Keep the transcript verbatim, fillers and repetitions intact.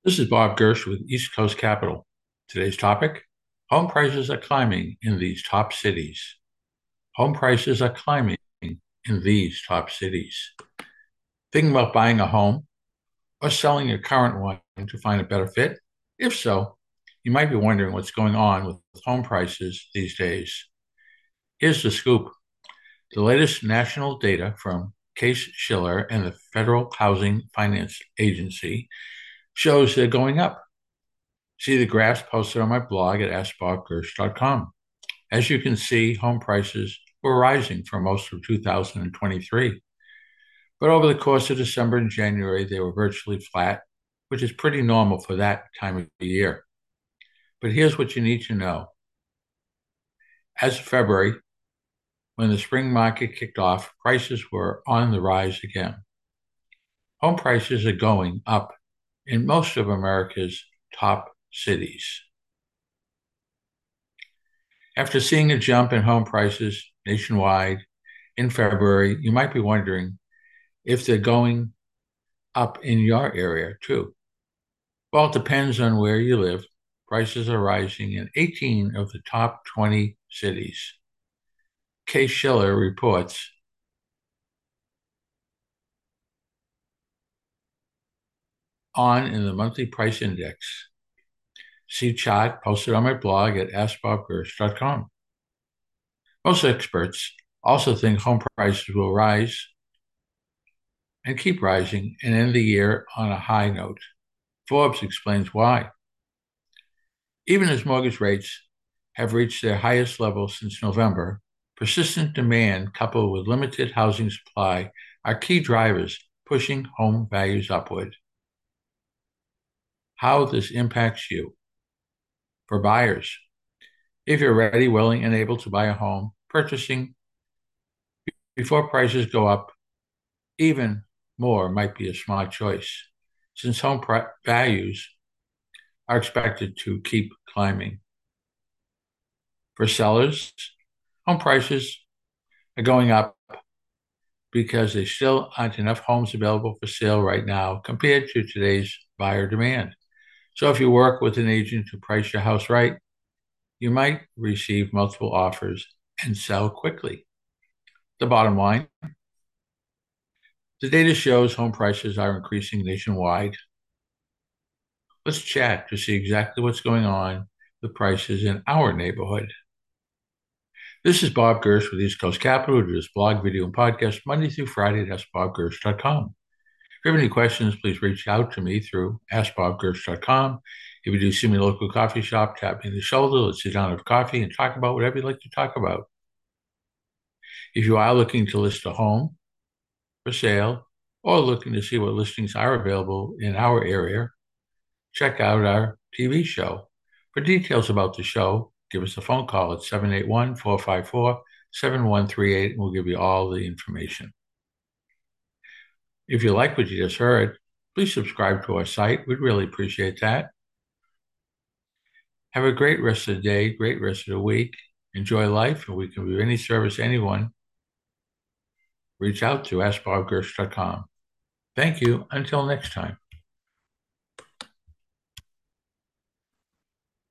This is Bob Gersh with East Coast Capital. Today's topic: home prices are climbing in these top cities. Home prices are climbing in these top cities. Thinking about buying a home or selling your current one to find a better fit? If so, you might be wondering what's going on with home prices these days. Here's the scoop. The latest national data from Case-Shiller and the Federal Housing Finance Agency shows they're going up. See the graphs posted on my blog at ask bob gersh dot com. As you can see, home prices were rising for most of two thousand twenty-three. But over the course of December and January, they were virtually flat, which is pretty normal for that time of the year. But here's what you need to know. As of February, when the spring market kicked off, prices were on the rise again. Home prices are going up in most of America's top cities. After seeing a jump in home prices nationwide in February, you might be wondering if they're going up in your area too. Well, it depends on where you live. Prices are rising in eighteen of the top twenty cities. Case-Shiller reports on in the monthly price index. See chart posted on my blog at ask bob gersh dot com. Most experts also think home prices will rise and keep rising and end the year on a high note. Forbes explains why. Even as mortgage rates have reached their highest level since November, persistent demand coupled with limited housing supply are key drivers pushing home values upward. How this impacts you. For buyers, if you're ready, willing, and able to buy a home, purchasing before prices go up even more might be a smart choice, since home values are expected to keep climbing. For sellers, home prices are going up because there still aren't enough homes available for sale right now compared to today's buyer demand. So if you work with an agent to price your house right, you might receive multiple offers and sell quickly. The bottom line, the data shows home prices are increasing nationwide. Let's chat to see exactly what's going on with prices in our neighborhood. This is Bob Gersh with East Coast Capital, who does blog, video, and podcast Monday through Friday at ask bob gersh dot com. If you have any questions, please reach out to me through ask bob gersh dot com. If you do see me at a local coffee shop, tap me in the shoulder, let's sit down and have coffee and talk about whatever you'd like to talk about. If you are looking to list a home for sale or looking to see what listings are available in our area, check out our T V show. For details about the show, give us a phone call at seven eight one, four five four, seven one three eight, and we'll give you all the information. If you like what you just heard, please subscribe to our site. We'd really appreciate that. Have a great rest of the day, great rest of the week. Enjoy life, and we can be of any service to anyone. Reach out to ask bob gersh dot com. Thank you. Until next time.